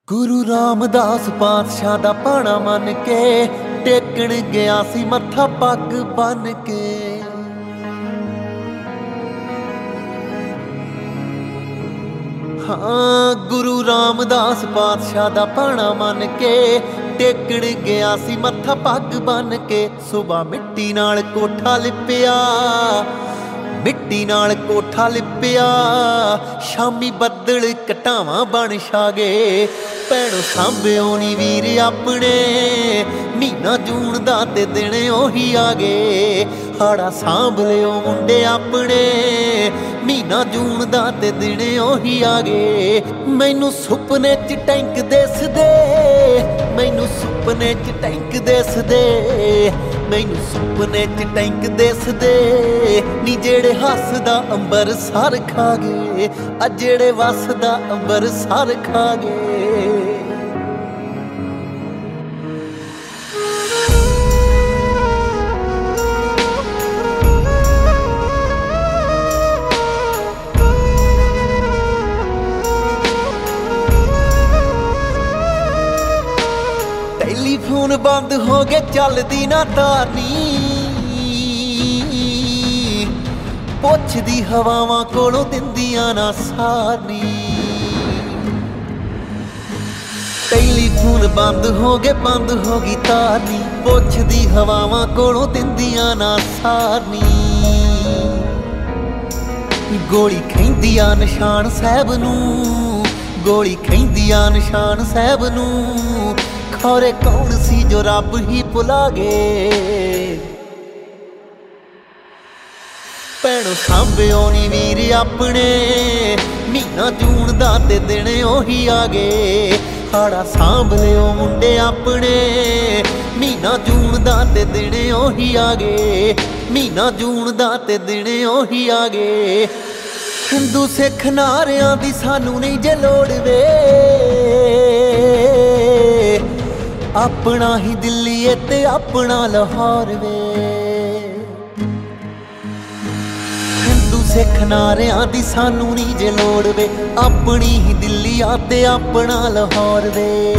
ਗੁਰੂ ਰਾਮਦਾਸ ਪਾਤਸ਼ਾਹ ਦਾ ਭਾਣਾ ਮੰਨ ਕੇ ਟੇਕਣ ਗਿਆ ਸੀ ਮੱਥਾ ਪੱਗ ਬੰਨ ਕੇ। ਹਾਂ, ਗੁਰੂ ਰਾਮਦਾਸ ਪਾਤਸ਼ਾਹ ਦਾ ਭਾਣਾ ਮੰਨ ਕੇ ਟੇਕਣ ਗਿਆ ਸੀ ਮੱਥਾ ਪੱਗ ਬੰਨ ਕੇ। ਸੁਬਾ ਮਿੱਟੀ ਨਾਲ ਕੋਠਾ ਲਿਪਿਆ, ਮਿੱਟੀ ਨਾਲ ਕੋਠਾ ਲਿਪਿਆ, ਸ਼ਾਮੀ ਬੱਦਲ ਘਟਾਵਾਂ ਬਣ ਛਾ ਗਏ। ਭੈਣੋ ਸਾਂਭਿਓ ਨੀ ਵੀਰ ਆਪਣੇ, ਮਹੀਨਾ ਜੂਨ ਦਾ ਤੇ ਦਿਨ ਉਹੀ ਆ ਗਏ। ਹਾੜਾ ਸਾਂਭ ਲਿਓ ਮੁੰਡੇ ਆਪਣੇ, ਮਹੀਨਾ ਜੂਨ ਦਾ ਤੇ ਦਿਨ ਉਹੀ ਆ ਗਏ। ਮੈਨੂੰ ਸੁਪਨੇ 'ਚ ਟੈਂਕ ਦਿਸਦੇ, ਮੈਨੂੰ ਸੁਪਨੇ 'ਚ ਟੈਂਕ ਦਿਸਦੇ, ਮੈਨੂੰ ਸੁਪਨੇ 'ਚ ਟੈਂਕ ਦਿਸਦੇ ਨੀ ਜਿਹੜੇ ਹੱਸਦਾ ਅੰਬਰ ਸਰ ਖਾ ਗਏ, ਆ ਜਿਹੜੇ ਵਸਦਾ ਅੰਬਰ ਸਰ ਖਾ ਗਏ। ਟੈਲੀਫੋਨ ਬੰਦ ਹੋ ਗਏ, ਚੱਲਦੀ ਨਾ ਤਾਰ ਨੀ, ਪੁੱਛਦੀ ਹਵਾਵਾਂ ਕੋਲੋਂ ਦਿੰਦੀਆਂ ਨਾ ਸਾਰਨੀ। ਟੈਲੀਫੋਨ ਬੰਦ ਹੋ ਗਏ, ਬੰਦ ਹੋ ਗਈ ਤਾਰ ਨੀ, ਪੁੱਛਦੀ ਹਵਾਵਾਂ ਕੋਲੋਂ ਦਿੰਦੀਆਂ ਨਾ ਸਾਰਨੀ। ਗੋਲੀ ਖੈਂਦੀ ਆ ਨਿਸ਼ਾਨ ਸਾਹਿਬ ਨੂੰ, ਗੋਲੀ ਖੈਂਦੀ ਆ ਨਿਸ਼ਾਨ ਸਾਹਿਬ ਨੂੰ, ਖੌਰੇ ਕੌਣ ਸੀ ਜੋ ਰੱਬ ਹੀ ਭੁਲਾ ਗਏ। ਭੈਣੋ ਸਾਂਭਿਓ ਨੀ ਵੀਰ ਆਪਣੇ, ਮਹੀਨਾ ਜੂਨ ਦਾ ਤੇ ਦਿਨ ਉਹੀ ਆ ਗਏ। ਹਾੜਾ ਸਾਂਭ ਲਿਓ ਮੁੰਡੇ ਆਪਣੇ, ਮਹੀਨਾ ਜੂਨ ਦਾ ਤੇ ਦਿਨ ਉਹੀ ਆ ਗਏ। ਮਹੀਨਾ ਜੂਨ ਦਾ ਤੇ ਦਿਨ ਉਹੀ ਆ ਗਏ। ਹਿੰਦੂ ਸਿੱਖ ਨਾਰਿਆਂ ਦੀ ਸਾਨੂੰ ਨਹੀਂ ਜੇ ਲੋੜ ਵੇ, ਆਪਣਾ ਹੀ ਦਿੱਲੀ ਏ ਤੇ ਆਪਣਾ ਲਾਹੌਰ ਵੇ। ਹਿੰਦੂ ਸਿੱਖ ਨਾਰਿਆਂ ਦੀ ਸਾਨੂੰ ਨਹੀਂ ਜੇ ਲੋੜ ਵੇ, ਆਪਣੀ ਹੀ ਦਿੱਲੀ ਆ ਤੇ ਆਪਣਾ ਲਾਹੌਰ ਵੇ।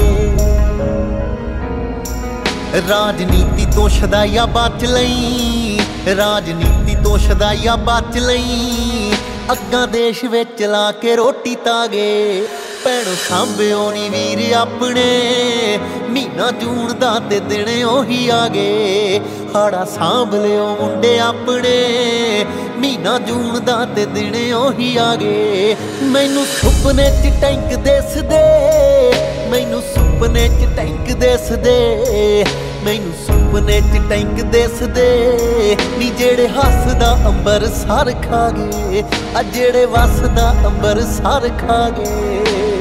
ਰਾਜਨੀਤੀ ਤੋਂ ਸ਼ਦਾਈਆ ਬਚ ਲਈ, ਰਾਜਨੀਤੀ ਤੋਂ ਸ਼ਦਾਈਆ ਬਚ ਲਈ, ਅੱਗਾਂ ਦੇਸ਼ ਵਿੱਚ ਲਾ ਕੇ ਰੋਟੀ ਤਾਗੇ। ਭੈਣੋ ਸਾਂਭਿਓ ਨੀ ਵੀਰ ਆਪਣੇ, ਮਹੀਨਾ ਜੂਨ ਦਾ ਤੇ ਦਿਨ ਉਹੀ ਆ ਗਏ। ਹਾੜਾ ਸਾਂਭ ਲਿਓ ਮੁੰਡੇ ਆਪਣੇ, ਮਹੀਨਾ ਜੂਨ ਦਾ ਤੇ ਦਿਨ ਉਹੀ ਆ ਗਏ। ਮੈਨੂੰ ਸੁਪਨੇ 'ਚ ਟੈਂਕ ਦਿਸਦੇ, ਮੈਨੂੰ ਸੁਪਨੇ 'ਚ ਟੈਂਕ ਦਿਸਦੇ, ਮੈਨੂੰ ਸੁਪਨੇ 'ਚ ਟੈਂਕ ਦਿਸਦੇ ਨੀ ਜਿਹੜੇ ਹੱਸਦਾ ਅੰਬਰ ਸਰ ਖਾ ਗਏ, ਆ ਜਿਹੜੇ ਵਸਦਾ ਅੰਬਰ ਸਰ ਖਾ ਗਏ।